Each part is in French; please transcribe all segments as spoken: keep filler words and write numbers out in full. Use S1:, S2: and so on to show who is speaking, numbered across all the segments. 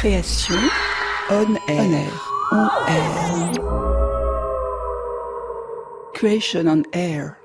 S1: Création on air. On air. Creation on air.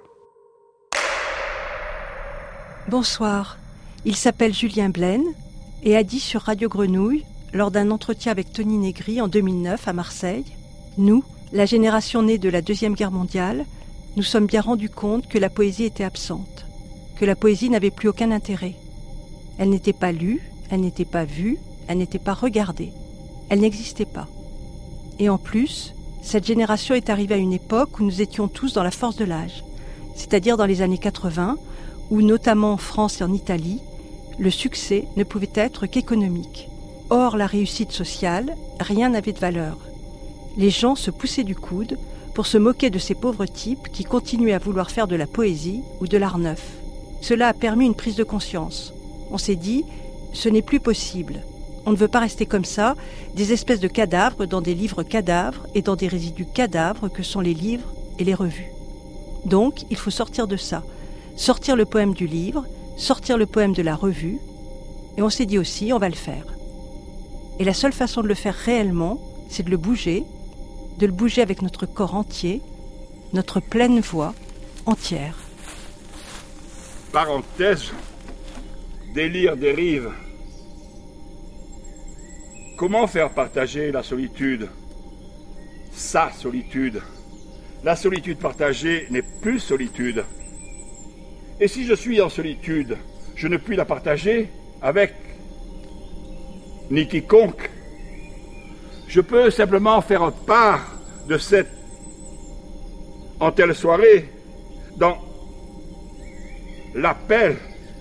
S2: Bonsoir, il s'appelle Julien Blaine et a dit sur Radio Grenouille, lors d'un entretien avec Tony Negri en deux mille neuf à Marseille, « Nous, la génération née de la Deuxième Guerre mondiale, nous sommes bien rendus compte que la poésie était absente, que la poésie n'avait plus aucun intérêt. Elle n'était pas lue, elle n'était pas vue, elle n'était pas regardée. Elle n'existait pas. Et en plus, cette génération est arrivée à une époque où nous étions tous dans la force de l'âge, c'est-à-dire dans les années quatre-vingts, où notamment en France et en Italie, le succès ne pouvait être qu'économique. Or, la réussite sociale, rien n'avait de valeur. Les gens se poussaient du coude pour se moquer de ces pauvres types qui continuaient à vouloir faire de la poésie ou de l'art neuf. Cela a permis une prise de conscience. On s'est dit, ce n'est plus possible. On ne veut pas rester comme ça, des espèces de cadavres dans des livres cadavres et dans des résidus cadavres que sont les livres et les revues. Donc, il faut sortir de ça. Sortir le poème du livre, sortir le poème de la revue, et on s'est dit aussi, on va le faire. Et la seule façon de le faire réellement, c'est de le bouger, de le bouger avec notre corps entier, notre pleine voix entière.
S3: Parenthèse, délire dérive. Comment faire partager la solitude? Sa solitude. La solitude partagée n'est plus solitude. Et si je suis en solitude, je ne puis la partager avec ni quiconque. Je peux simplement faire part de cette en telle soirée dans l'appel,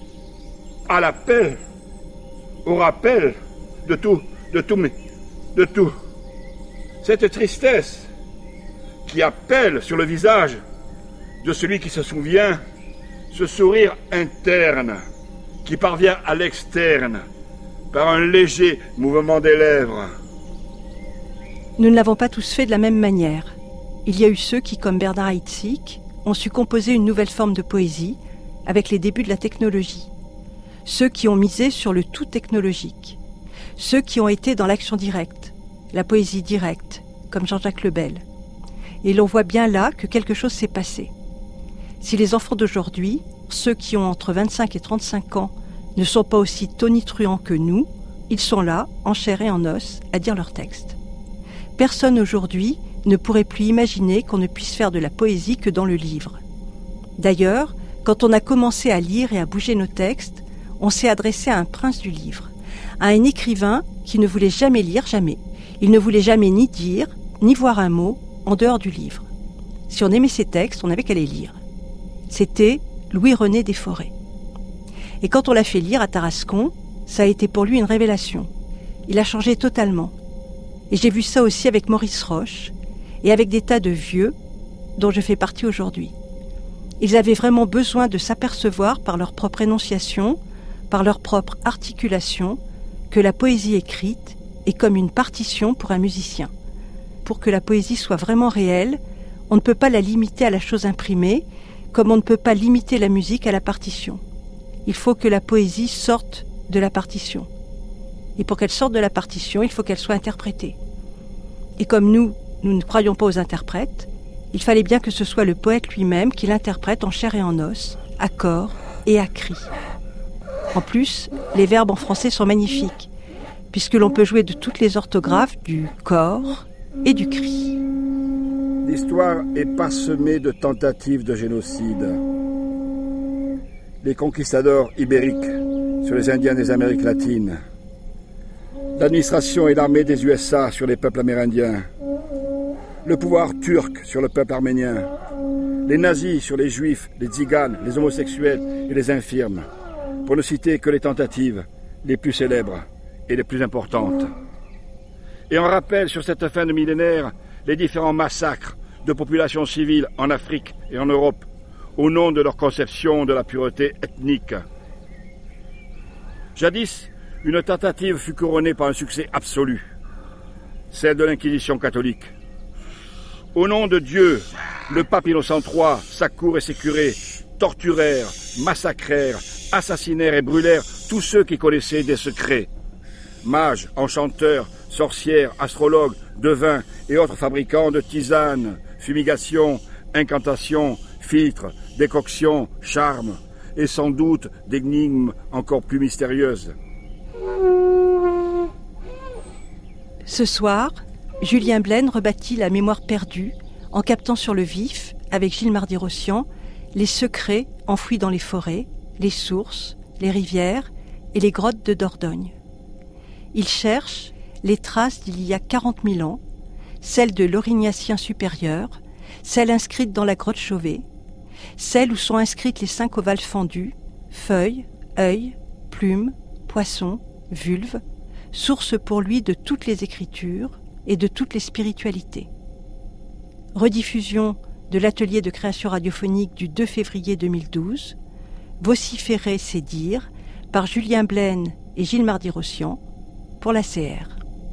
S3: à l'appel, au rappel de tout, de tout, mais de tout. Cette tristesse qui appelle sur le visage de celui qui se souvient, ce sourire interne qui parvient à l'externe par un léger mouvement des lèvres.
S2: Nous ne l'avons pas tous fait de la même manière. Il y a eu ceux qui, comme Bernard Heidsieck, ont su composer une nouvelle forme de poésie avec les débuts de la technologie. Ceux qui ont misé sur le tout technologique. Ceux qui ont été dans l'action directe, la poésie directe, comme Jean-Jacques Lebel. Et l'on voit bien là que quelque chose s'est passé. Si les enfants d'aujourd'hui, ceux qui ont entre vingt-cinq et trente-cinq ans, ne sont pas aussi tonitruants que nous, ils sont là, en chair et en os, à dire leurs textes. Personne aujourd'hui ne pourrait plus imaginer qu'on ne puisse faire de la poésie que dans le livre. D'ailleurs, quand on a commencé à lire et à bouger nos textes, on s'est adressé à un prince du livre, à un écrivain qui ne voulait jamais lire, jamais. Il ne voulait jamais ni dire, ni voir un mot en dehors du livre. Si on aimait ses textes, on n'avait qu'à les lire. C'était Louis-René Desforêts. Et quand on l'a fait lire à Tarascon, ça a été pour lui une révélation. Il a changé totalement. Et j'ai vu ça aussi avec Maurice Roche et avec des tas de vieux dont je fais partie aujourd'hui. Ils avaient vraiment besoin de s'apercevoir par leur propre énonciation, par leur propre articulation, que la poésie écrite est comme une partition pour un musicien. Pour que la poésie soit vraiment réelle, on ne peut pas la limiter à la chose imprimée, comme on ne peut pas limiter la musique à la partition. Il faut que la poésie sorte de la partition. Et pour qu'elle sorte de la partition, il faut qu'elle soit interprétée. Et comme nous, nous ne croyons pas aux interprètes, il fallait bien que ce soit le poète lui-même qui l'interprète en chair et en os, à corps et à cri. En plus, les verbes en français sont magnifiques, puisque l'on peut jouer de toutes les orthographes du corps et du cri.
S3: L'histoire est parsemée de tentatives de génocide. Les conquistadors ibériques sur les Indiens des Amériques latines. L'administration et l'armée des U S A sur les peuples amérindiens. Le pouvoir turc sur le peuple arménien. Les nazis sur les juifs, les tziganes, les homosexuels et les infirmes. Pour ne citer que les tentatives les plus célèbres et les plus importantes. Et on rappelle sur cette fin de millénaire les différents massacres de populations civiles en Afrique et en Europe au nom de leur conception de la pureté ethnique. Jadis, une tentative fut couronnée par un succès absolu, celle de l'Inquisition catholique. Au nom de Dieu, le pape Innocent trois, sa cour et ses curés torturèrent, massacrèrent, assassinèrent et brûlèrent tous ceux qui connaissaient des secrets. mages, enchanteurs, sorcières, astrologues, devins et autres fabricants de tisanes, fumigations, incantations, filtres, décoctions, charmes, et sans doute d'énigmes encore plus mystérieuses.
S2: Ce soir, Julien Blaine rebâtit la mémoire perdue en captant sur le vif, avec Gilles Mardy-Rossian, les secrets enfouis dans les forêts, les sources, les rivières et les grottes de Dordogne. Il cherche les traces d'il y a quarante mille ans, celles de l'Aurignacien supérieur, celles inscrites dans la grotte Chauvet, celles où sont inscrites les cinq ovales fendus, feuilles, œils, plumes, poissons, vulves, source pour lui de toutes les écritures et de toutes les spiritualités. Rediffusion de l'atelier de création radiophonique du deux février deux mille douze, vociférer c'est dire, par Julien Blaine et Gilles Mardy-Rossian, pour la C R.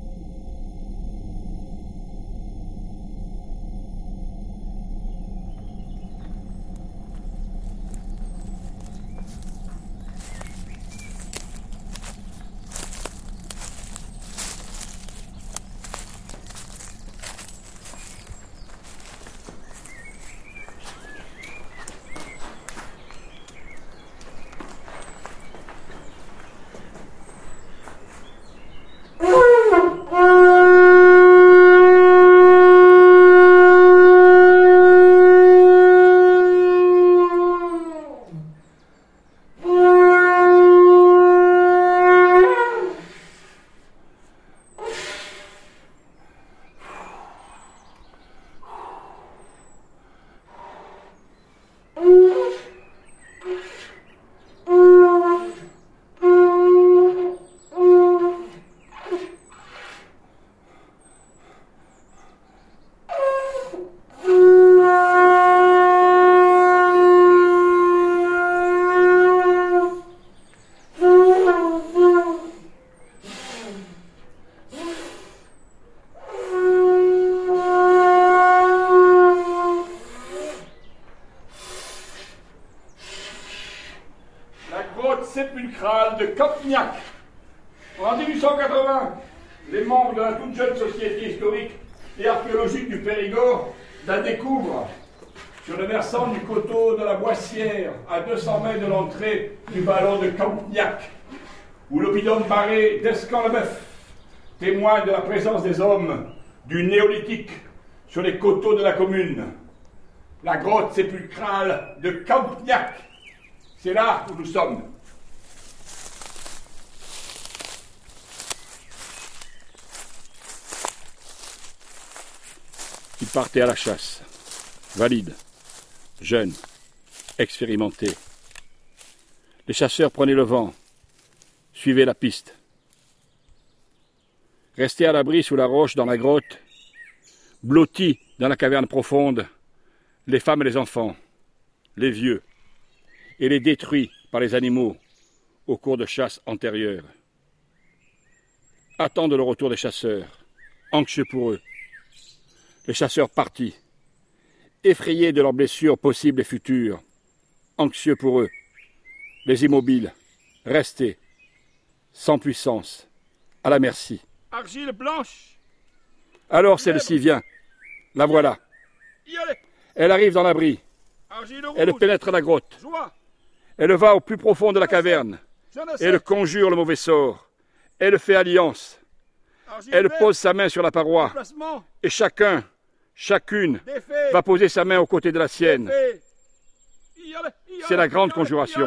S3: Sépulcrale de Campignac. En dix-huit cent quatre-vingts, les membres de la toute jeune Société historique et archéologique du Périgord la découvrent sur le versant du coteau de la Boissière, à deux cents mètres de l'entrée du ballon de Campignac, où l'oppidum barré d'Escan-le-Bœuf témoigne de la présence des hommes du néolithique sur les coteaux de la commune. La grotte sépulcrale de Campignac. C'est là où nous sommes. Ils partaient à la chasse, valides, jeunes, expérimentés. Les chasseurs prenaient le vent, suivaient la piste. Restés à l'abri sous la roche dans la grotte, blottis dans la caverne profonde, les femmes et les enfants, les vieux, et les détruits par les animaux au cours de chasses antérieures. Attendent le retour des chasseurs, anxieux pour eux. Les chasseurs partis, effrayés de leurs blessures possibles et futures, anxieux pour eux. Les immobiles, restés, sans puissance, à la merci.
S4: Argile blanche.
S3: Alors celle-ci vient. La voilà. Elle arrive dans l'abri. Elle pénètre la grotte. Elle va au plus profond de la caverne. Elle conjure le mauvais sort. Elle fait alliance. Elle pose sa main sur la paroi. Et chacun, chacune, va poser sa main aux côtés de la sienne. C'est la grande conjuration.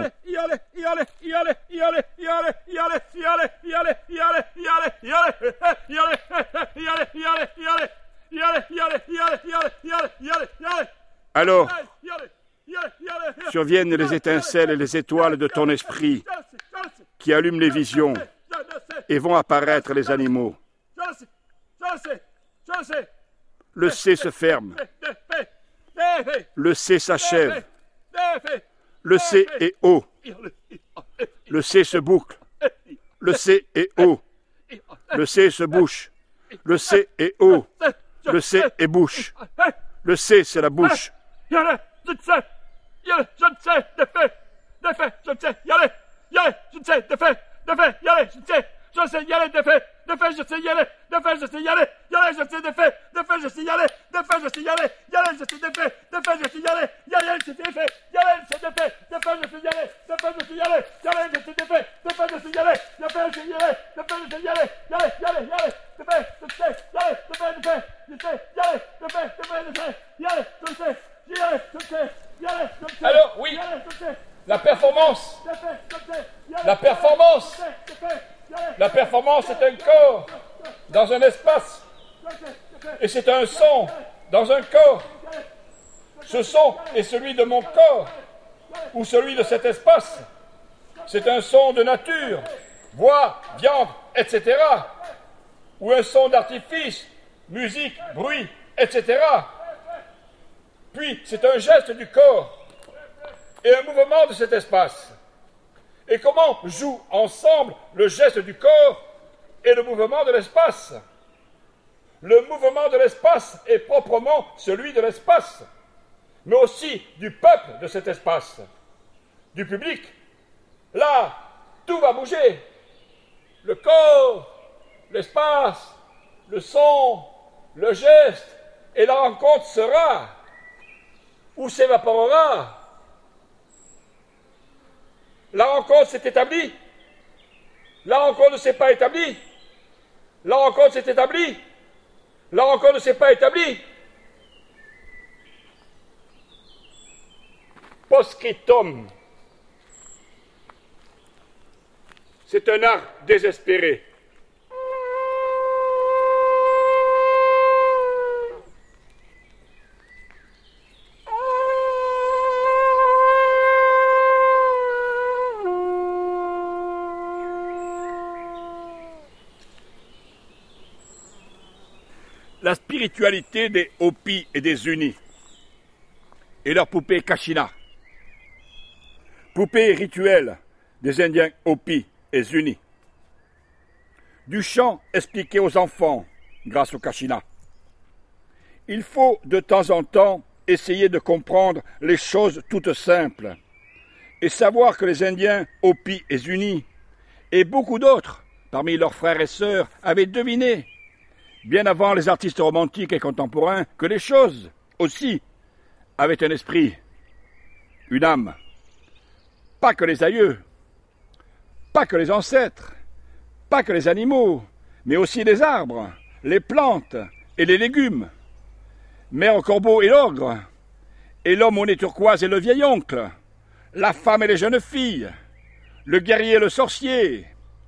S3: Alors, surviennent les étincelles et les étoiles de ton esprit qui allument les visions et vont apparaître les animaux. Le C se ferme. Le C s'achève. Le C est haut. Le C se boucle. Le C est haut. Le C se bouche. Le C est haut. Le C est bouche. Le C, c'est la bouche.
S4: Je ne sais. Je ne sais. De fait. De fait. Je ne sais. Je ne sais. De fait. De fait. Je ne sais. je sais y aller, de fait, de fait, je sais y aller, de fait, je sais y aller, y aller, je sais de fait, de fait, je sais y aller, de fait, je sais y aller, y aller, je sais de fait, de fait, je sais y aller, y aller, je sais de fait, y aller, je sais de fait, de fait, je sais y aller, de fait, je sais y aller, y aller, je sais de fait, de fait, je sais y aller, de fait, je sais y aller, de fait, je sais y aller, y aller, y aller, y aller, de fait, je sais, y aller, de fait, de fait, je sais, y aller, de fait, de fait, je sais, y aller, je sais, y aller, je sais, y aller, je sais.
S5: Alors, oui, la performance, la performance, la performance est un corps dans un espace, et c'est un son dans un corps. Ce son est celui de mon corps, ou celui de cet espace. C'est un son de nature, voix, viande, et cetera, ou un son d'artifice, musique, bruit, et cetera. Puis, c'est un geste du corps et un mouvement de cet espace. Et comment jouent ensemble le geste du corps et le mouvement de l'espace? Le mouvement de l'espace est proprement celui de l'espace, mais aussi du peuple de cet espace, du public. Là, tout va bouger. Le corps, l'espace, le son, le geste, et la rencontre sera ou s'évaporera. La rencontre s'est établie. La rencontre ne s'est pas établie. La rencontre s'est établie. La rencontre ne s'est pas établie. Postscriptum. C'est un art désespéré.
S3: La spiritualité des Hopis et des Unis et leur poupée Kachina. Poupée rituelle des Indiens Hopis et Unis. Du chant expliqué aux enfants grâce au Kachina. Il faut de temps en temps essayer de comprendre les choses toutes simples et savoir que les Indiens Hopis et Unis et beaucoup d'autres parmi leurs frères et sœurs avaient deviné bien avant les artistes romantiques et contemporains, que les choses, aussi, avaient un esprit, une âme. Pas que les aïeux, pas que les ancêtres, pas que les animaux, mais aussi les arbres, les plantes et les légumes. Mère au corbeau et l'ogre, et l'homme au nez turquoise et le vieil oncle, la femme et les jeunes filles, le guerrier et le sorcier,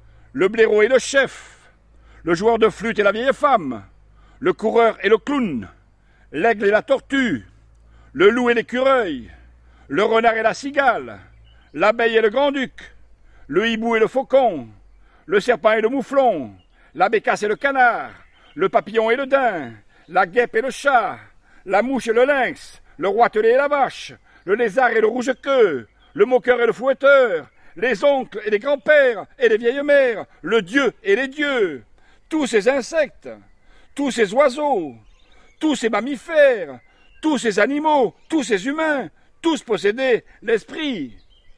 S3: le blaireau et le chef, le joueur de flûte et la vieille femme, le coureur et le clown, l'aigle et la tortue, le loup et l'écureuil, le renard et la cigale, l'abeille et le grand-duc, le hibou et le faucon, le serpent et le mouflon, la bécasse et le canard, le papillon et le daim, la guêpe et le chat, la mouche et le lynx, le roitelet et la vache, le lézard et le rouge-queue, le moqueur et le fouetteur, les oncles et les grands-pères et les vieilles mères, le dieu et les dieux, tous ces insectes, tous ces oiseaux, tous ces mammifères, tous ces animaux, tous ces humains, tous possédaient l'esprit,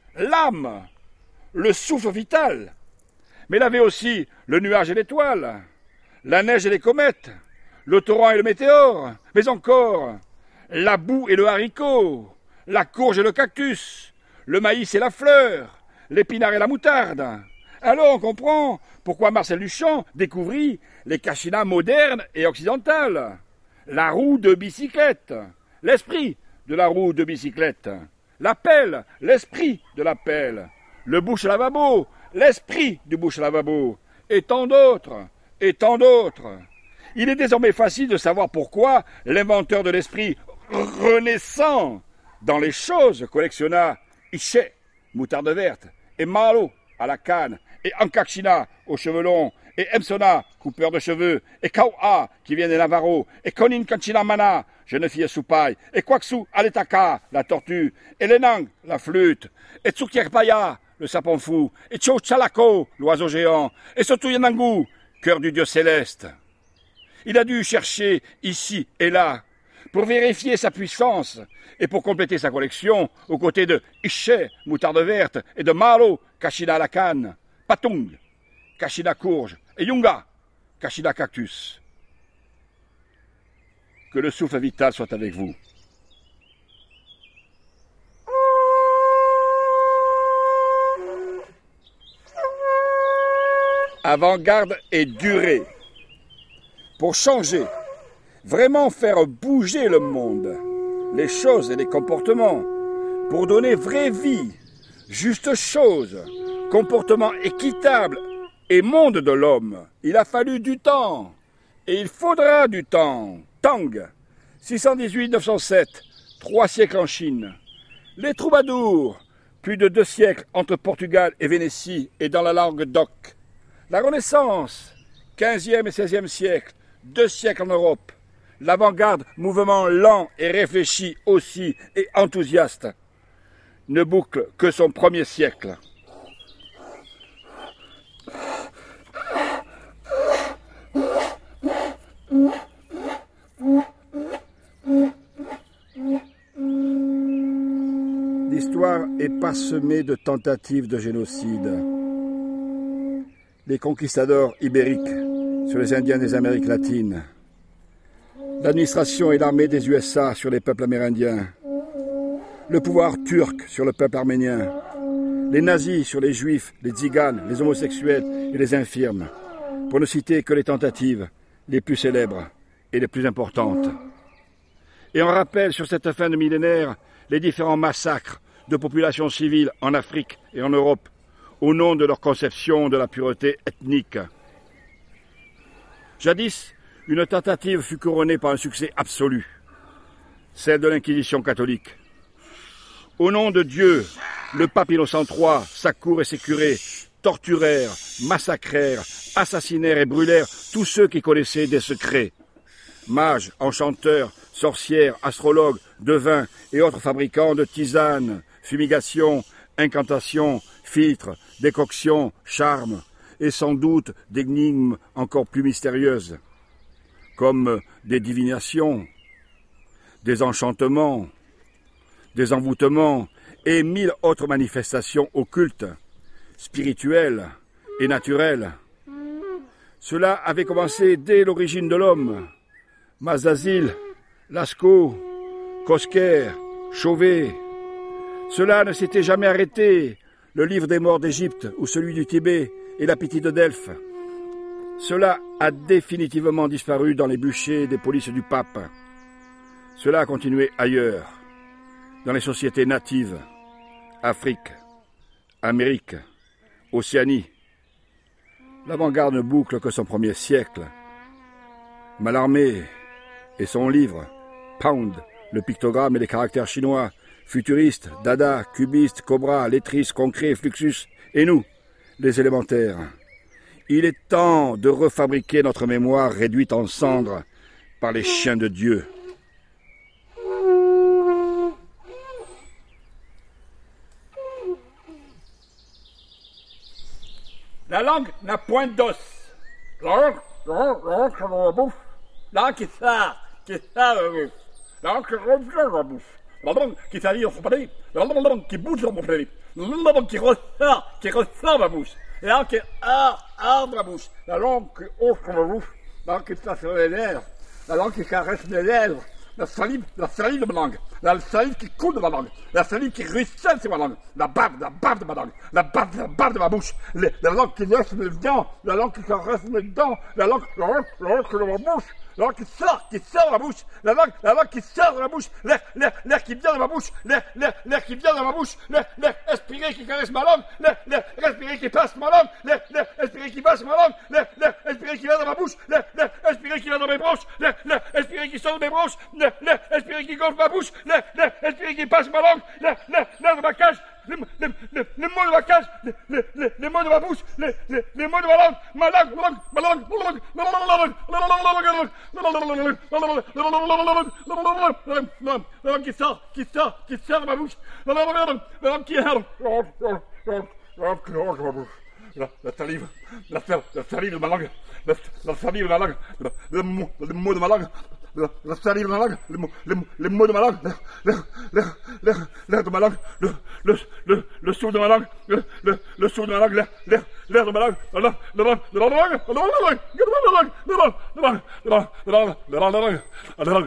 S3: l'âme, le souffle vital, mais il avait aussi le nuage et l'étoile, la neige et les comètes, le torrent et le météore, mais encore la boue et le haricot, la courge et le cactus, le maïs et la fleur, l'épinard et la moutarde. Alors on comprend pourquoi Marcel Duchamp découvrit les kachinas modernes et occidentales, la roue de bicyclette, l'esprit de la roue de bicyclette, la pelle, l'esprit de la pelle, le bouche-lavabo, l'esprit du bouche-lavabo, et tant d'autres, et tant d'autres. Il est désormais facile de savoir pourquoi l'inventeur de l'esprit renaissant dans les choses collectionna Iché, moutarde verte, et Malo à la canne, et Ankakshina aux cheveux longs, et Emsona, coupeur de cheveux, et Kau'a, qui vient des Navarro, et Konin Kanchina Mana, jeune fille soupaille, et Kwaksu Aletaka, la tortue, et Lenang, la flûte, et Tsukierpaya, le sapin fou, et Chochalako, l'oiseau géant, et Sotuyanangu, cœur du dieu céleste. Il a dû chercher ici et là pour vérifier sa puissance et pour compléter sa collection aux côtés de Iché, moutarde verte, et de Malo, Kachina à la canne, Patung, Kachina courge, et Yunga, Kachina cactus. Que le souffle vital soit avec vous. Avant-garde et durée. Pour changer, vraiment faire bouger le monde, les choses et les comportements, pour donner vraie vie, juste chose, comportement équitable et monde de l'homme. Il a fallu du temps, et il faudra du temps. Tang, six cent dix-huit neuf cent sept, trois siècles en Chine. Les troubadours, plus de deux siècles entre Portugal et Vénétie et dans la langue d'oc. La Renaissance, quinzième et seizième siècle, deux siècles en Europe. L'avant-garde, mouvement lent et réfléchi aussi et enthousiaste, ne boucle que son premier siècle. L'histoire est parsemée de tentatives de génocide. Les conquistadors ibériques sur les Indiens des Amériques latines, l'administration et l'armée des U S A sur les peuples amérindiens, le pouvoir turc sur le peuple arménien, les nazis sur les juifs, les tziganes, les homosexuels et les infirmes, pour ne citer que les tentatives les plus célèbres et les plus importantes. Et on rappelle sur cette fin de millénaire les différents massacres de populations civiles en Afrique et en Europe, au nom de leur conception de la pureté ethnique. Jadis, une tentative fut couronnée par un succès absolu, celle de l'Inquisition catholique. Au nom de Dieu, le pape Innocent trois, sa cour et ses curés torturèrent, massacrèrent, assassinèrent et brûlèrent tous ceux qui connaissaient des secrets. Mages, enchanteurs, sorcières, astrologues, devins et autres fabricants de tisanes, fumigations, incantations, filtres, décoctions, charmes, et sans doute d'énigmes encore plus mystérieuses, comme des divinations, des enchantements, des envoûtements et mille autres manifestations occultes, spirituelles et naturelles. Cela avait commencé dès l'origine de l'homme. Mazazil, Lascaux, Cosquer, Chauvet. Cela ne s'était jamais arrêté. Le livre des morts d'Égypte ou celui du Tibet et la Pythie de Delphes. Cela a définitivement disparu dans les bûchers des polices du pape. Cela a continué ailleurs, dans les sociétés natives, Afrique, Amérique, Océanie. L'avant-garde ne boucle que son premier siècle. Mallarmé et son livre, Pound, le pictogramme et les caractères chinois, futuristes, dada, cubistes, cobra, lettristes, concret, fluxus, et nous, les élémentaires. Il est temps de refabriquer notre mémoire réduite en cendres par les chiens de Dieu.
S5: La langue n'a point d'os. La langue, la langue, la langue, c'est dans la bouche. La langue qui sort, qui sort de la bouche. La langue qui revient dans la bouche. La langue qui s'allie dans son palais. La langue qui bouge dans mon palais. La langue qui ressort, qui ressort de la bouche. La langue qui hors, hors de la bouche. La langue qui hausse sur la bouche. La langue qui passe sur les lèvres. La langue qui caresse les lèvres. La salive, la salive de ma langue. La salive qui coule de ma langue. La salive qui ruisselle sur ma langue. La bave, la bave de ma langue. La bave, la bave de ma bouche. Les, la langue qui laisse mes dents. La langue qui caresse mes dents. La langue, la langue, la langue qui est dans ma bouche. La langue qui sort, qui sort de ma bouche. La langue, la langue qui sort de ma bouche. L'air, l'air, l'air qui vient de ma bouche. L'air, l'air, l'air qui vient de ma bouche. L'air, l'air expiré qui caresse ma langue. L'air, l'air respiré qui passe ma langue. L'air, l'air expiré qui passe ma langue. L'air, l'air expiré qui vient de ma bouche. L'air, l'air expiré qui vient dans mes bronches. L'air, l'air expiré qui sort de mes bronches. L'air, l'air expiré qui gonfle ma bouche. L'air, l'air expiré qui passe ma langue. L'air, l'air, l'air de ma cage. Les, les, les, les mots de ma cage, les, les, les, les mots de ma bouche, les, les, les mots de ma langue, ma langue, ma langue, ma langue, ma langue, ma langue, la langue qui sort, qui sort, qui sort de ma bouche, la langue, la langue qui hurle, la langue qui hurle de ma bouche, la, la salive, la, la salive de ma langue, la, la salive de ma langue, le, le mot, le mot de ma langue,
S3: la, la salive de ma langue, les mots, les mots, les mots de ma langue, l'air, l'air, l'air, l'air de ma langue, le, le, le, le souffle de ma langue, le, le, le souffle de ma langue, l'air, l'air, l'air de ma langue, la langue, la langue, la langue, la langue, la langue, la langue, la langue, la langue, la langue, la langue, la langue, la langue, la langue, la langue,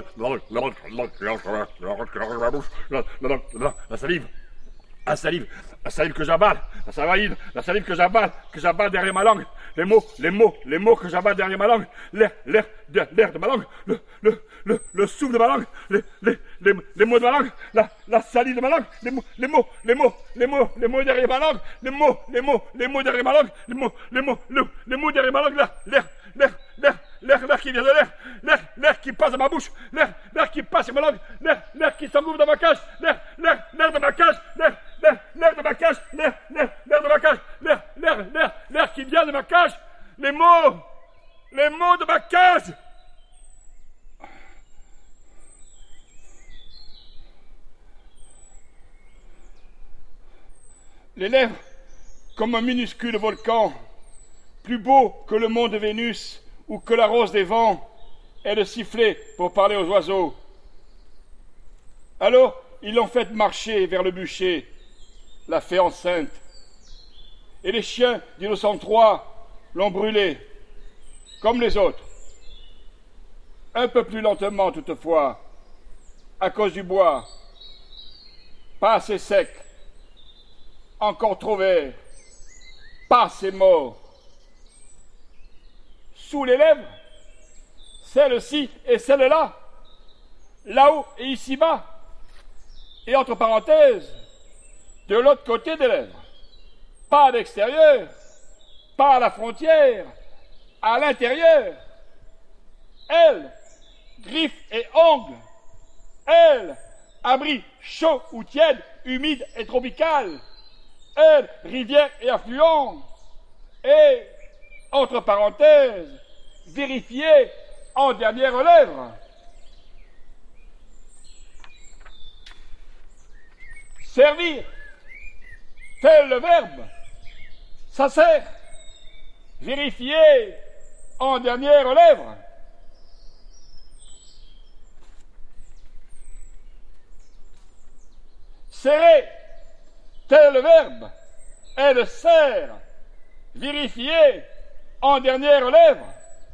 S3: la langue, la salive. La salive, la salive que j'avale, la salive, la salive que j'avale, que j'avale derrière ma langue, les mots, les mots, les mots que j'avale derrière ma langue, l'air, l'air, l'air de ma langue, le, le, le, le souffle de ma langue, les, les, les, les mots de ma langue, la, la salive de ma langue, les mots, les mots, les mots, les mots, les mots derrière ma langue, les mots, les mots, les mots derrière ma langue, les mots, les mots, le, les mots derrière ma langue, l'air, l'air, l'air, l'air, l'air, l'air qui vient de l'air, l'air, l'air qui passe dans ma bouche, l'air, l'air qui passe sur ma langue, l'air, l'air qui s'engouffre dans ma cage, l'air, l'air, l'air de ma cage, l'air, l'air, l'air de ma cage, l'air, l'air, l'air de ma cage, l'air, l'air, l'air, l'air qui vient de ma cage, les mots, les mots de ma cage. Les lèvres, comme un minuscule volcan, plus beau que le mont de Vénus ou que la rose des vents, est de siffler pour parler aux oiseaux. Alors, ils l'ont fait marcher vers le bûcher, la fée enceinte. Et les chiens d'Innocent trois l'ont brûlé, comme les autres. Un peu plus lentement toutefois, à cause du bois, pas assez sec, encore trop vert, pas assez mort. Sous les lèvres, celle-ci et celle-là, là-haut et ici-bas, et entre parenthèses, de l'autre côté des lèvres, pas à l'extérieur, pas à la frontière, à l'intérieur. Elle, griffes et ongles, elle, abri chaud ou tiède, humide et tropical, elle, rivière et affluent, et, entre parenthèses, vérifier en dernière lèvre. Servir, tel le verbe, ça sert. Vérifier en dernière lèvre. Serrer, tel le verbe, elle sert. Vérifier en dernière lèvre.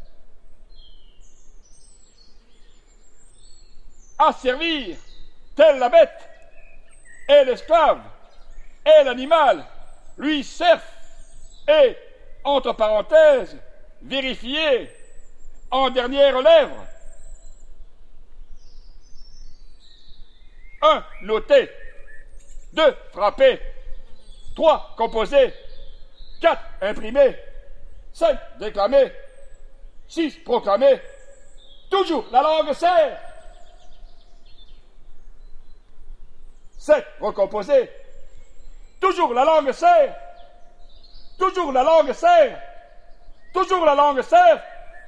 S3: Asservir, tel la bête, et l'esclave, et l'animal, lui servent, et, entre parenthèses, vérifier en dernière lèvre. un. Noter. deux. Frapper. trois. Composer. quatre. Imprimer. cinq. Déclamer. six. Proclamer. Toujours la langue sert. sept. Recomposer. Toujours la langue sert. Toujours la langue sert. Toujours la langue sert.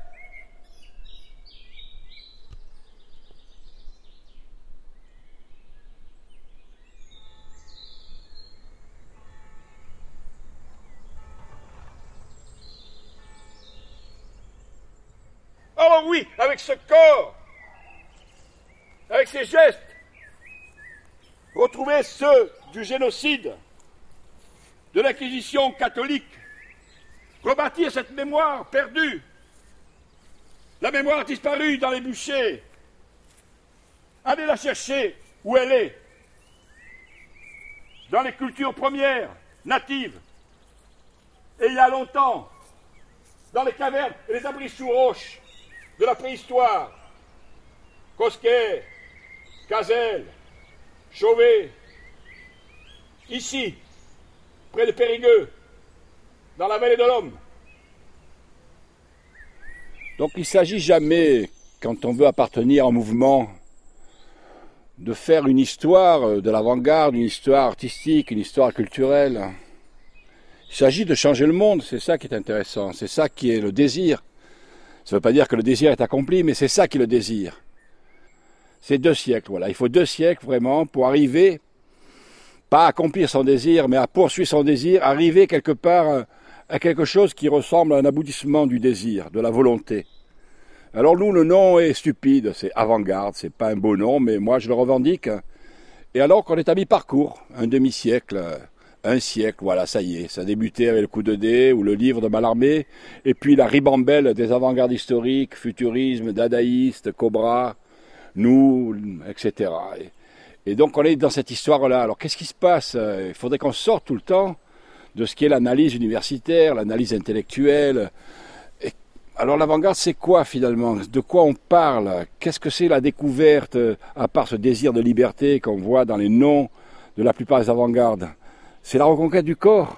S3: Alors oui, avec ce corps, avec ces gestes, retrouver ceux du génocide, de l'Inquisition catholique, rebâtir cette mémoire perdue, la mémoire disparue dans les bûchers, aller la chercher où elle est, dans les cultures premières, natives, et il y a longtemps, dans les cavernes et les abris sous roches de la préhistoire, Cosquet, Cazel, Chauvet, ici, près de Périgueux, dans la vallée de l'Homme.
S6: Donc il ne s'agit jamais, quand on veut appartenir à un mouvement, de faire une histoire de l'avant-garde, une histoire artistique, une histoire culturelle. Il s'agit de changer le monde, c'est ça qui est intéressant, c'est ça qui est le désir. Ça ne veut pas dire que le désir est accompli, mais c'est ça qui est le désir. C'est deux siècles, voilà. Il faut deux siècles vraiment pour arriver, pas à accomplir son désir, mais à poursuivre son désir, arriver quelque part à quelque chose qui ressemble à un aboutissement du désir, de la volonté. Alors nous, le nom est stupide, c'est avant-garde, c'est pas un beau nom, mais moi je le revendique. Et alors qu'on est à mi-parcours, un demi-siècle, un siècle, voilà, ça y est, ça a débuté avec le coup de dé ou le livre de Mallarmé, et puis la ribambelle des avant-gardes historiques, futurisme, dadaïste, Cobra, nous, et cetera. Et, et donc on est dans cette histoire-là. Alors qu'est-ce qui se passe? Il faudrait qu'on sorte tout le temps de ce qui est l'analyse universitaire, l'analyse intellectuelle. Et alors l'avant-garde, c'est quoi finalement? De quoi on parle? Qu'est-ce que c'est la découverte, à part ce désir de liberté qu'on voit dans les noms de la plupart des avant-gardes? C'est la reconquête du corps.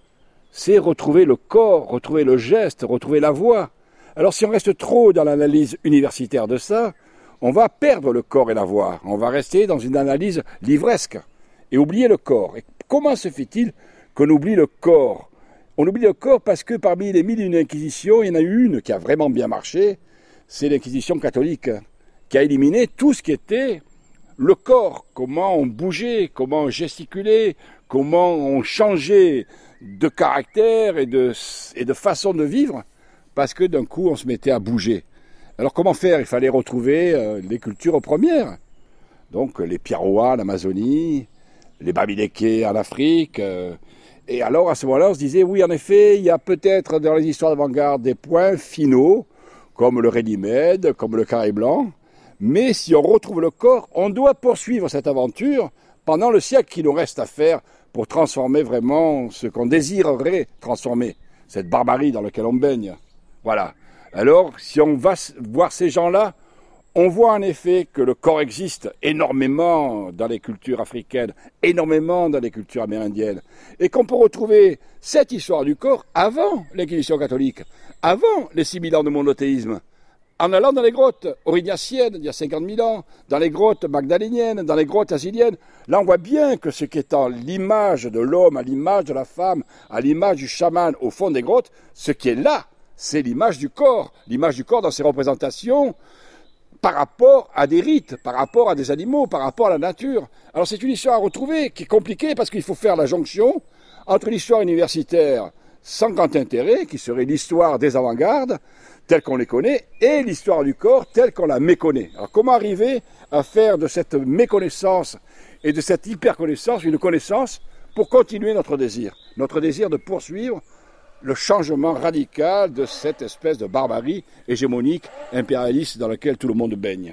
S6: C'est retrouver le corps, retrouver le geste, retrouver la voix. Alors si on reste trop dans l'analyse universitaire de ça, on va perdre le corps et la voix. On va rester dans une analyse livresque et oublier le corps. Et comment se fait-il qu'on oublie le corps? On oublie le corps parce que parmi les mille et une inquisitions, il y en a eu une qui a vraiment bien marché, c'est l'inquisition catholique, qui a éliminé tout ce qui était le corps, comment on bougeait, comment on gesticulait, comment on changeait de caractère et de, et de façon de vivre, parce que d'un coup on se mettait à bouger. Alors comment faire? Il fallait retrouver euh, les cultures premières, donc les Piaroas en Amazonie, les Bamilékés en Afrique. Euh, et alors à ce moment-là on se disait, oui en effet, il y a peut-être dans les histoires d'avant-garde des points finaux, comme le ready-made, comme le carré blanc, mais si on retrouve le corps, on doit poursuivre cette aventure pendant le siècle qui nous reste à faire pour transformer vraiment ce qu'on désirerait transformer, cette barbarie dans laquelle on baigne. Voilà. Alors, si on va voir ces gens-là, on voit en effet que le corps existe énormément dans les cultures africaines, énormément dans les cultures amérindiennes, et qu'on peut retrouver cette histoire du corps avant l'Inquisition catholique, avant les six mille ans de monothéisme, en allant dans les grottes aurignaciennes, il y a cinquante mille ans, dans les grottes magdaléniennes, dans les grottes assyriennes. Là, on voit bien que ce qui est en l'image de l'homme, à l'image de la femme, à l'image du chaman au fond des grottes, ce qui est là, c'est l'image du corps. L'image du corps dans ses représentations par rapport à des rites, par rapport à des animaux, par rapport à la nature. Alors c'est une histoire à retrouver qui est compliquée parce qu'il faut faire la jonction entre l'histoire universitaire sans grand intérêt, qui serait l'histoire des avant-gardes, telle qu'on les connaît, et l'histoire du corps telle qu'on la méconnaît. Alors comment arriver à faire de cette méconnaissance et de cette hyperconnaissance une connaissance pour continuer notre désir, notre désir de poursuivre le changement radical de cette espèce de barbarie hégémonique, impérialiste dans laquelle tout le monde baigne.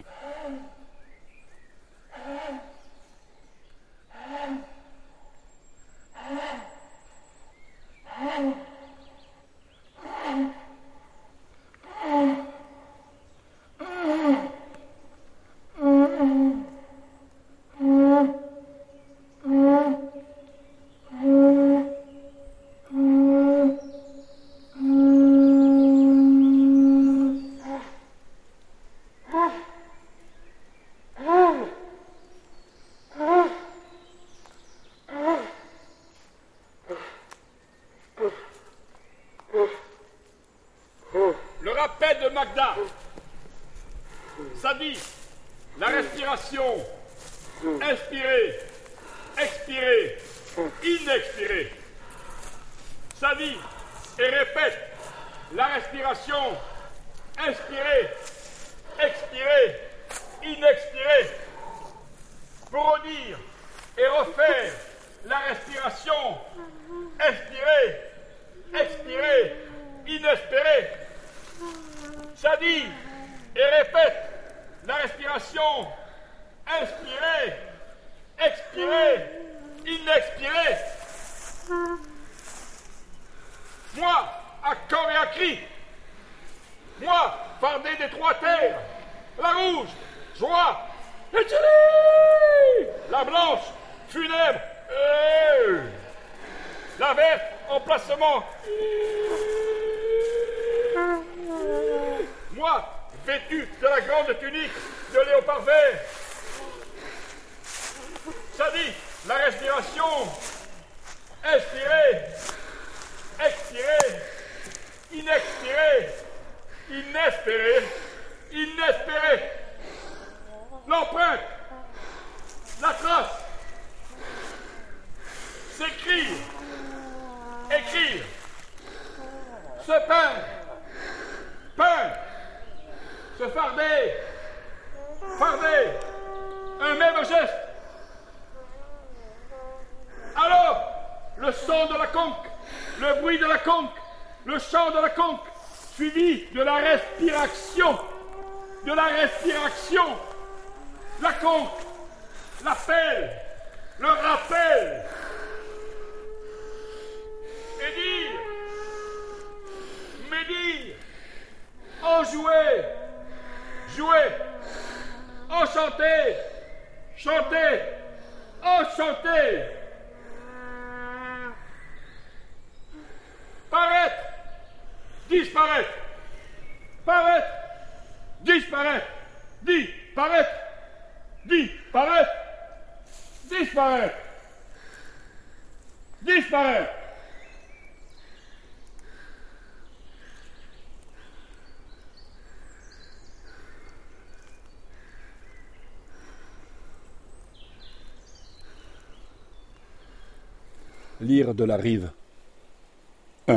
S5: Le rappel de Magda, ça dit la respiration, inspirer, expirer, inexpirer. Ça dit et répète la respiration, inspirer, expirer, inexpirer. Pour redire et refaire la respiration, inspirer, expirer, inespérer. Ça dit et répète la respiration, inspirer, expirer, inexpirer. Moi, à corps et à cri. Moi, fardé des trois terres. La rouge, joie, la blanche, funèbre, euh, la verte, emplacement. Moi, vêtu de la grande tunique de léopard vert. Ça dit, la respiration, inspirer, expirer, inexpirer, inespérer, inespérer. L'empreinte, la trace, s'écrire, écrire, se peindre, peindre, le son de la conque, le bruit de la conque, le chant de la conque, suivi de la respiration, de la respiration, la conque, l'appel, le rappel, et dire, médire, enjouer, jouer, enchanter, chanter, enchanter, paraître, disparaître, paraître, disparaître, disparaître, disparaître, disparaître, disparaître.
S6: Lire de la rive. un.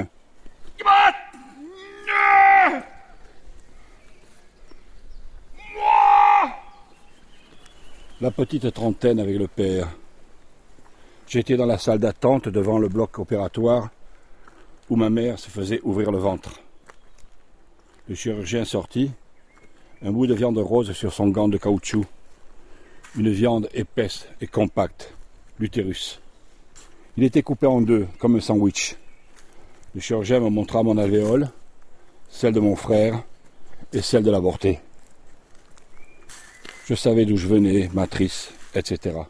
S6: La petite trentaine avec le père. J'étais dans la salle d'attente devant le bloc opératoire où ma mère se faisait ouvrir le ventre. Le chirurgien sortit, un bout de viande rose sur son gant de caoutchouc, une viande épaisse et compacte, l'utérus. Il était coupé en deux, comme un sandwich. Le chirurgien me montra mon alvéole, celle de mon frère et celle de l'avorté. Je savais d'où je venais, matrice, et cetera.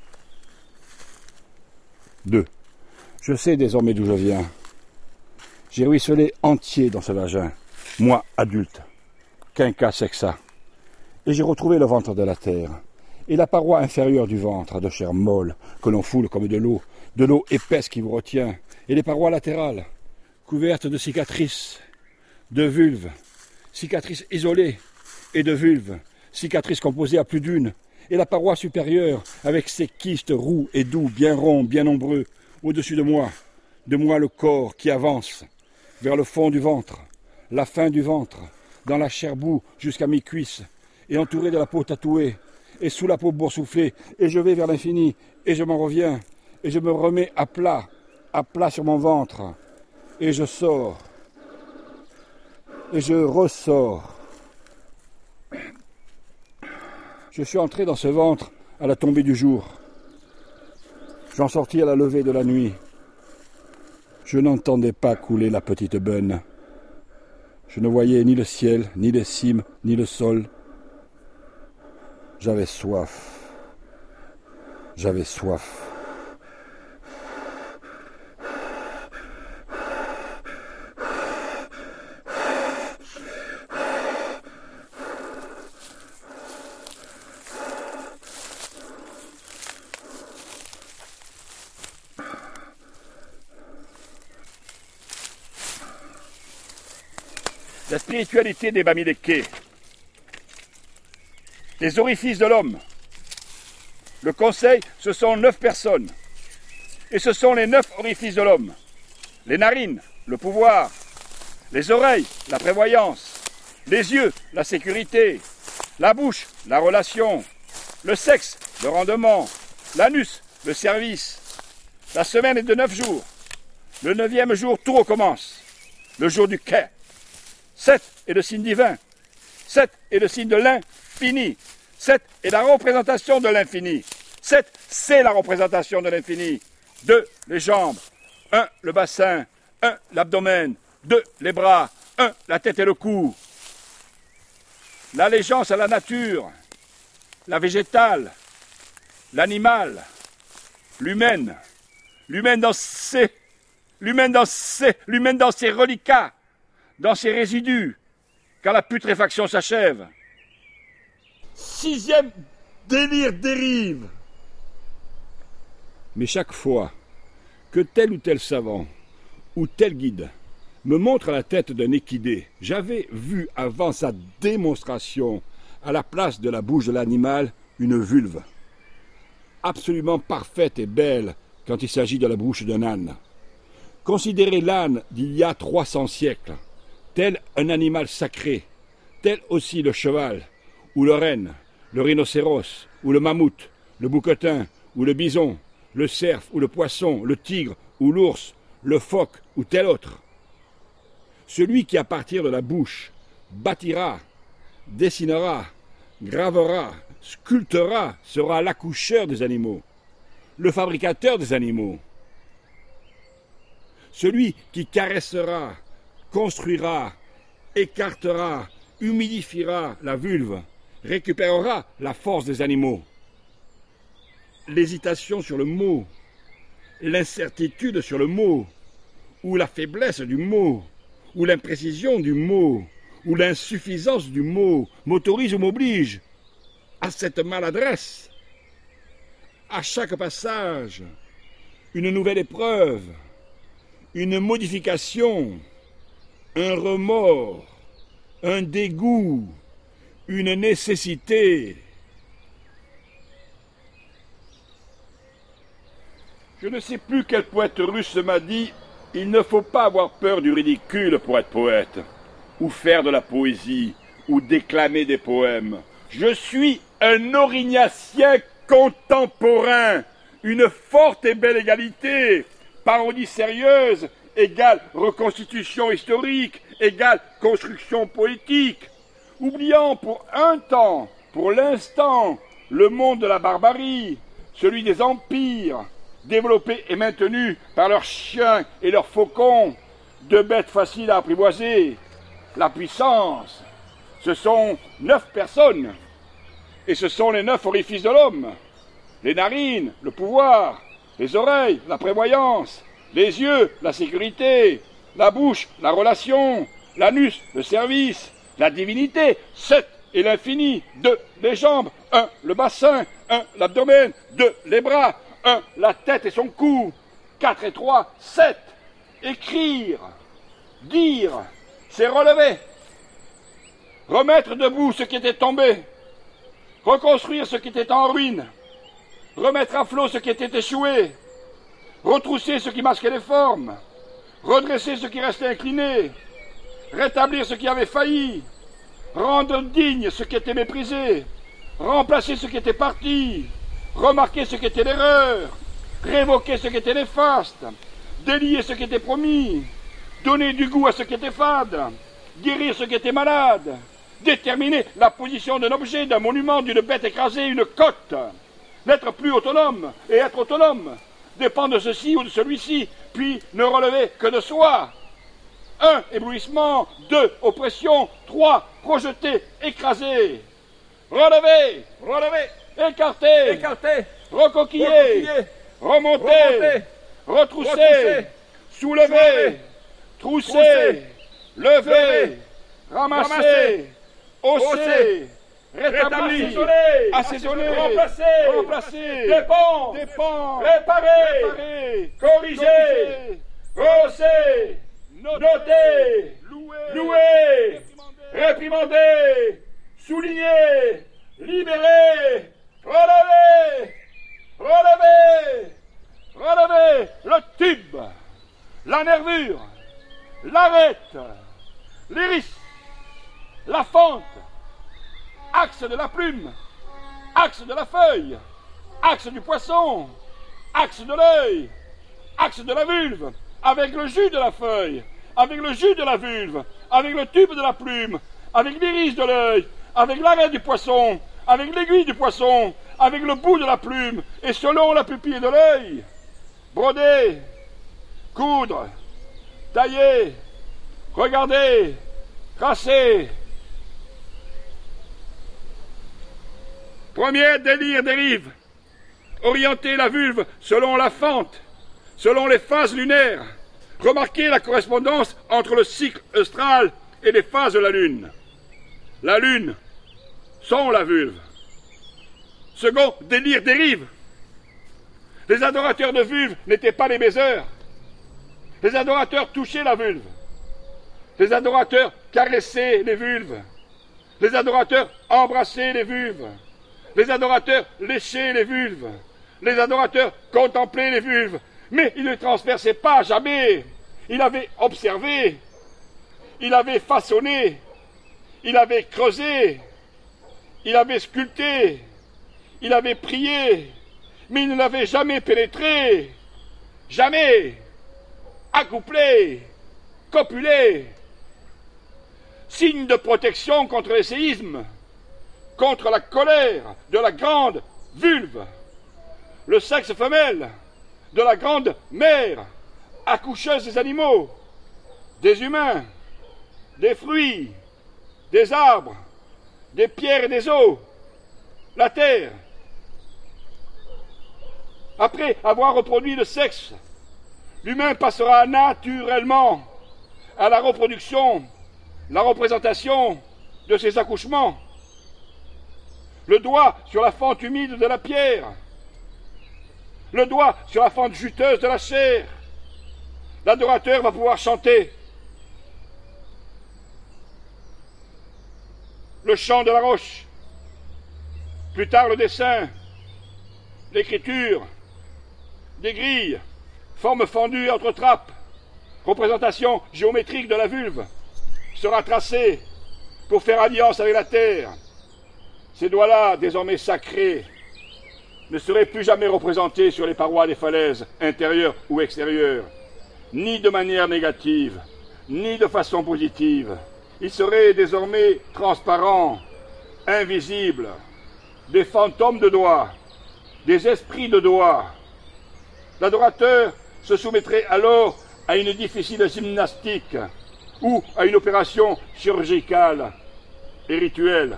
S6: deux. Je sais désormais d'où je viens. J'ai ruisselé entier dans ce vagin, moi adulte, quinca sexa. Et j'ai retrouvé le ventre de la terre, et la paroi inférieure du ventre, de chair molle, que l'on foule comme de l'eau, de l'eau épaisse qui vous retient, et les parois latérales, couvertes de cicatrices, de vulves, cicatrices isolées, et de vulves, cicatrices composées à plus d'une, et la paroi supérieure, avec ses kystes roux et doux, bien ronds, bien nombreux, au-dessus de moi, de moi le corps qui avance, vers le fond du ventre, la fin du ventre, dans la chair boue jusqu'à mes cuisses, et entouré de la peau tatouée, et sous la peau boursouflée, et je vais vers l'infini, et je m'en reviens, et je me remets à plat, à plat sur mon ventre, et je sors, et je ressors. Je suis entré dans ce ventre à la tombée du jour. J'en sortis à la levée de la nuit. Je n'entendais pas couler la petite beune. Je ne voyais ni le ciel, ni les cimes, ni le sol. J'avais soif. J'avais soif.
S3: La spiritualité des Bamileke, les orifices de l'homme. Le conseil, ce sont neuf personnes. Et ce sont les neuf orifices de l'homme. Les narines, le pouvoir. Les oreilles, la prévoyance. Les yeux, la sécurité. La bouche, la relation. Le sexe, le rendement. L'anus, le service. La semaine est de neuf jours. Le neuvième jour, tout recommence. Le jour du quai. Sept est le signe divin. Sept est le signe de l'infini. Sept est la représentation de l'infini. Sept, c'est la représentation de l'infini. Deux, les jambes. Un, le bassin. Un, l'abdomen. Deux, les bras. Un, la tête et le cou. L'allégeance à la nature. La végétale. L'animal. L'humaine. L'humaine dans ses... L'humaine dans ses... L'humaine dans ses reliquats. Dans ses résidus, quand la putréfaction s'achève. Sixième délire dérive. Mais chaque fois que tel ou tel savant ou tel guide me montre la tête d'un équidé, j'avais vu avant sa démonstration, à la place de la bouche de l'animal, une vulve, absolument parfaite et belle quand il s'agit de la bouche d'un âne. Considérez l'âne d'il y a trois cents siècles, tel un animal sacré, tel aussi le cheval, ou le renne, le rhinocéros, ou le mammouth, le bouquetin, ou le bison, le cerf, ou le poisson, le tigre, ou l'ours, le phoque ou tel autre. Celui qui, à partir de la bouche, bâtira, dessinera, gravera, sculptera, sera l'accoucheur des animaux, le fabricateur des animaux. Celui qui caressera, construira, écartera, humidifiera la vulve, récupérera la force des animaux. L'hésitation sur le mot, l'incertitude sur le mot, ou la faiblesse du mot, ou l'imprécision du mot, ou l'insuffisance du mot, m'autorise ou m'oblige à cette maladresse. À chaque passage, une nouvelle épreuve, une modification, un remords, un dégoût, une nécessité. Je ne sais plus quel poète russe m'a dit « Il ne faut pas avoir peur du ridicule pour être poète, ou faire de la poésie, ou déclamer des poèmes. Je suis un orignacien contemporain, une forte et belle égalité, parodie sérieuse, égale reconstitution historique, égale construction poétique, oubliant pour un temps, pour l'instant, le monde de la barbarie, celui des empires, développés et maintenus par leurs chiens et leurs faucons, deux bêtes faciles à apprivoiser. La puissance, ce sont neuf personnes, et ce sont les neuf orifices de l'homme. Les narines, le pouvoir, les oreilles, la prévoyance, les yeux, la sécurité, la bouche, la relation, l'anus, le service, la divinité, sept et l'infini, deux, les jambes, un, le bassin, un, l'abdomen, deux, les bras, un, la tête et son cou, quatre et trois, sept, écrire, dire, c'est relever, remettre debout ce qui était tombé, reconstruire ce qui était en ruine, remettre à flot ce qui était échoué, retrousser ce qui masquait les formes, redresser ce qui restait incliné, rétablir ce qui avait failli, rendre digne ce qui était méprisé, remplacer ce qui était parti, remarquer ce qui était l'erreur, révoquer ce qui était néfaste, délier ce qui était promis, donner du goût à ce qui était fade, guérir ce qui était malade, déterminer la position d'un objet, d'un monument, d'une bête écrasée, une côte, n'être plus autonome et être autonome, dépendre de ceci ou de celui-ci, puis ne relever que de soi. Un, éblouissement. Deux, oppression. Trois, projeter, écraser. Relever, relever, écarter, écarter, recoquiller, recoquiller remonter, remonter, retrousser, retrousser soulever, soulever, trousser, trousser lever, lever, ramasser, ramasser hausser, hausser, rétablir, assaisonner, assaisonner, remplacer, remplacer, dépendre, dépendre, réparer, réparer, corriger, rehausser, noter, louer, louer, réprimander, souligner, libérer, relever, relever, relever, le tube, la nervure, l'arête, l'iris, la fente, axe de la plume, axe de la feuille, axe du poisson, axe de l'œil, axe de la vulve, avec le jus de la feuille, avec le jus de la vulve, avec le tube de la plume, avec l'iris de l'œil, avec l'arête du poisson, avec l'aiguille du poisson, avec le bout de la plume, et selon la pupille de l'œil, broder, coudre, tailler, regarder, tracer. Premier délire dérive. Orienter la vulve selon la fente, selon les phases lunaires. Remarquer la correspondance entre le cycle austral et les phases de la Lune. La Lune sont la vulve. Second délire dérive. Les adorateurs de vulve n'étaient pas les baiseurs. Les adorateurs touchaient la vulve. Les adorateurs caressaient les vulves. Les adorateurs embrassaient les vulves. Les adorateurs léchaient les vulves. Les adorateurs contemplaient les vulves. Mais il ne transperçait pas jamais. Il avait observé. Il avait façonné. Il avait creusé. Il avait sculpté. Il avait prié. Mais il ne l'avait jamais pénétré. Jamais. accouplés, copulés, signe de protection contre les séismes, contre la colère de la grande vulve, le sexe femelle de la grande mère, accoucheuse des animaux, des humains, des fruits, des arbres, des pierres et des eaux, la terre. Après avoir reproduit le sexe, l'humain passera naturellement à la reproduction, la représentation de ses accouchements. Le doigt sur la fente humide de la pierre, le doigt sur la fente juteuse de la chair. L'adorateur va pouvoir chanter le chant de la roche, plus tard le dessin, l'écriture, des grilles, formes fendues entre trappes, représentation géométrique de la vulve, sera tracée pour faire alliance avec la terre. Ces doigts-là, désormais sacrés, ne seraient plus jamais représentés sur les parois des falaises, intérieures ou extérieures, ni de manière négative, ni de façon positive. Ils seraient désormais transparents, invisibles, des fantômes de doigts, des esprits de doigts. L'adorateur se soumettrait alors à une difficile gymnastique ou à une opération chirurgicale et rituelle.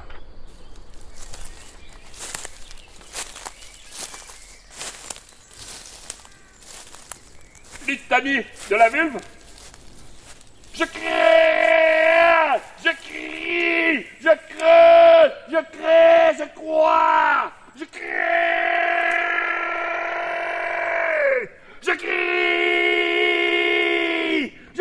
S3: Litanie de la vulve. Je crie, je crie, je creuse, je crée, je crois, je crie, je crie, je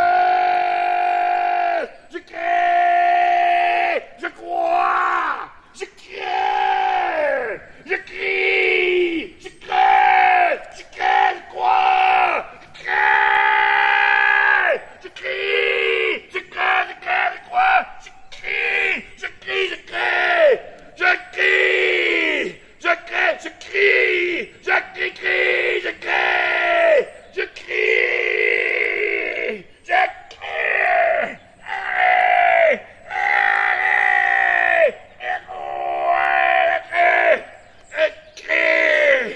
S3: creuse, je crée, je crois, je crée, je crie, je crée, je crée, je crois, je crée, je crie, je crée, je crée, je crois, je crie, je crie, je crée, je crie, je crée, je crie, je crie, crie, je crée, je crie, je crée, allez, allez, je crie,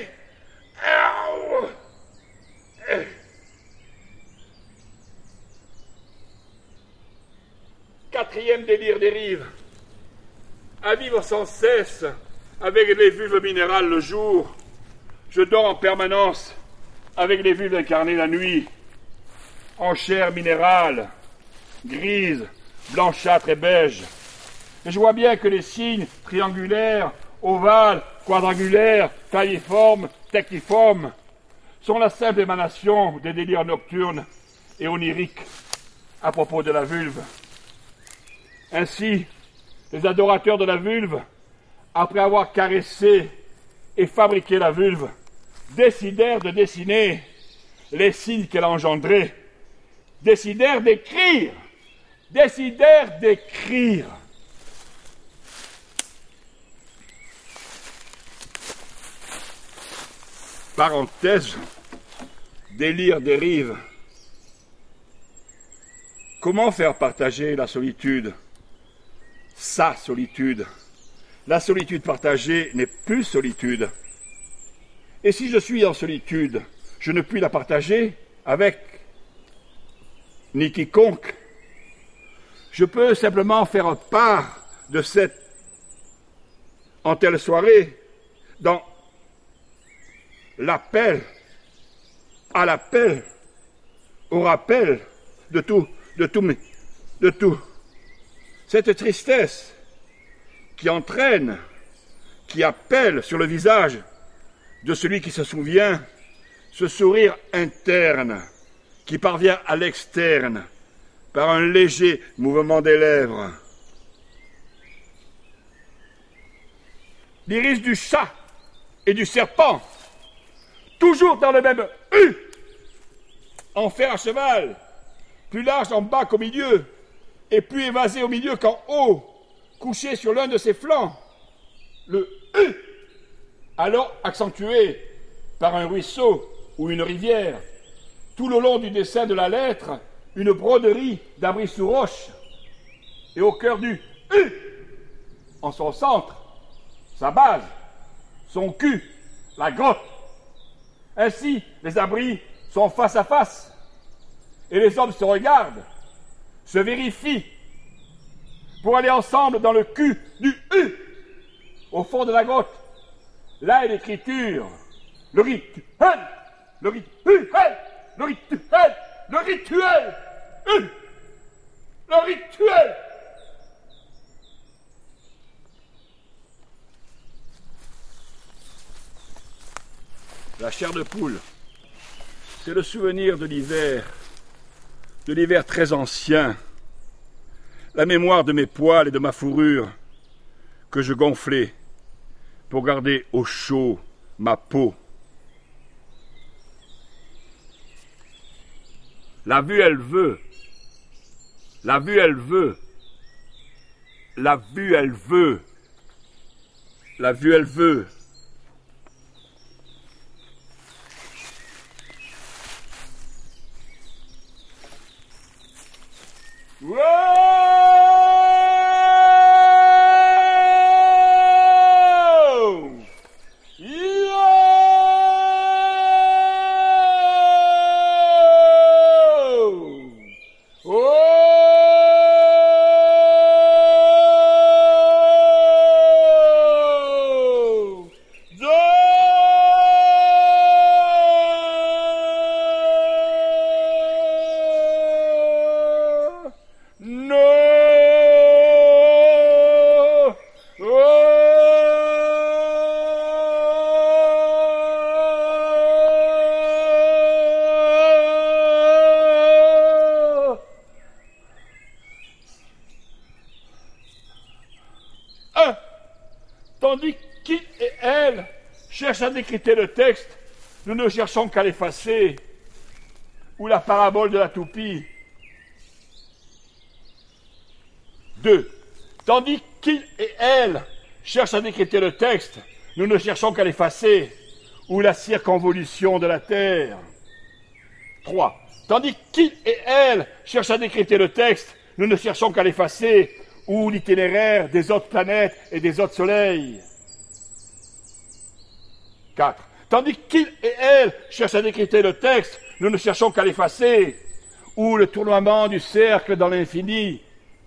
S3: quatrième délire des rives. À vivre sans cesse avec les vulves minérales le jour, je dors en permanence avec les vulves incarnées la nuit, en chair minérale, grise, blanchâtre et beige. Et je vois bien que les signes triangulaires, ovales, quadrangulaires, tailliformes, tectiformes sont la simple émanation des délires nocturnes et oniriques à propos de la vulve. Ainsi, les adorateurs de la vulve, après avoir caressé et fabriqué la vulve, décidèrent de dessiner les signes qu'elle a engendrés, décidèrent d'écrire, décidèrent d'écrire. Parenthèse, délire des rives. Comment faire partager la solitude? Sa solitude. La solitude partagée n'est plus solitude. Et si je suis en solitude, je ne puis la partager avec ni quiconque. Je peux simplement faire part de cette en telle soirée dans l'appel, à l'appel, au rappel de tout, de tout, de tout. Cette tristesse qui entraîne, qui appelle sur le visage de celui qui se souvient, ce sourire interne qui parvient à l'externe par un léger mouvement des lèvres. L'iris du chat et du serpent, toujours dans le même U, en fer à cheval, plus large en bas qu'au milieu, et plus évasé au milieu qu'en haut, couché sur l'un de ses flancs. Le U, alors accentué par un ruisseau ou une rivière,
S5: tout le long du dessin de la lettre, une broderie d'abri sous roche. Et au cœur du U, en son centre, sa base, son cul, la grotte. Ainsi, les abris sont face à face. Et les hommes se regardent, se vérifient, pour aller ensemble dans le cul du U, au fond de la grotte. Là est l'écriture, le rituel, le rituel, le rituel, le rituel, U, le rituel. La chair de poule, c'est le souvenir de l'hiver, de l'hiver très ancien, la mémoire de mes poils et de ma fourrure que je gonflais pour garder au chaud ma peau. La vue, elle veut, la vue, elle veut, la vue, elle veut, la vue, elle veut. Wow! Yo! Oh! Tandis qu'il et elle cherchent à décrypter le texte, nous ne cherchons qu'à l'effacer. Ou la parabole de la toupie. Deux. Tandis qu'il et elle cherchent à décrypter le texte, nous ne cherchons qu'à l'effacer. Ou la circonvolution de la Terre. Trois. Tandis qu'il et elle cherchent à décrypter le texte, nous ne cherchons qu'à l'effacer. Ou l'itinéraire des autres planètes et des autres soleils. Quatre. Tandis qu'il et elle cherchent à décrypter le texte, nous ne cherchons qu'à l'effacer. Ou le tournoiement du cercle dans l'infini.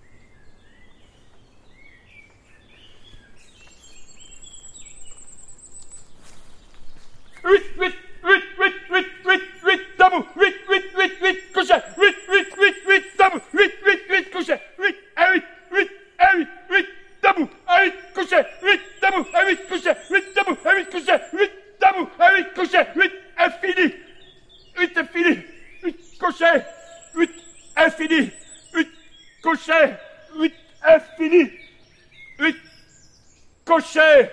S5: Huit, huit, huit, huit, huit, huit, huit, debout, huit, huit, huit, huit, couché, huit, huit, huit, huit, debout, huit, huit, huit, couché, huit, à huit, huit, à huit, huit, debout, à huit, couché, huit, debout, à huit, couché, huit, debout, à huit, couché, huit, debout, à huit, couché, huit, infini, huit, infini, huit, couché, huit, infini, huit, couché, huit, infini, huit, couché.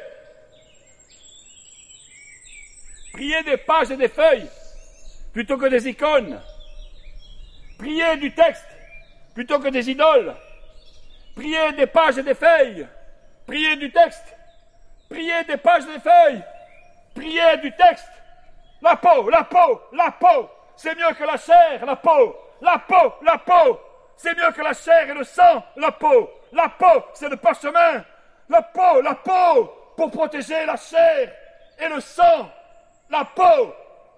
S5: Priez des pages et des feuilles plutôt que des icônes. Priez du texte plutôt que des idoles. Priez des pages et des feuilles. Priez du texte. Priez des pages et des feuilles. Priez du texte. La peau, la peau, la peau. C'est mieux que la chair, la peau. La peau, la peau. C'est mieux que la chair et le sang, la peau. La peau, c'est le parchemin. La peau, la peau, pour protéger la chair et le sang. La peau.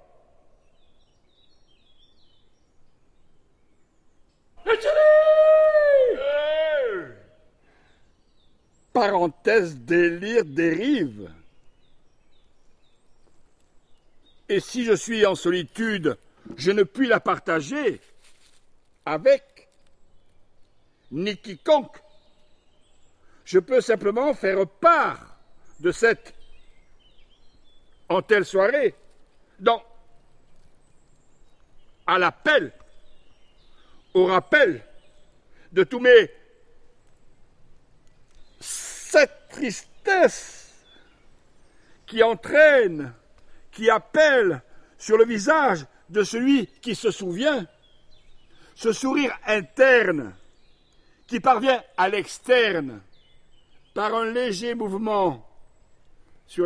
S3: Parenthèse, délire, dérive. Et si je suis en solitude, je ne puis la partager avec ni quiconque. Je peux simplement faire part de cette en telle soirée, donc à l'appel, au rappel de tous mes cette tristesse qui entraîne, qui appelle sur le visage de celui qui se souvient, ce sourire interne qui parvient à l'externe par un léger mouvement sur les lèvres.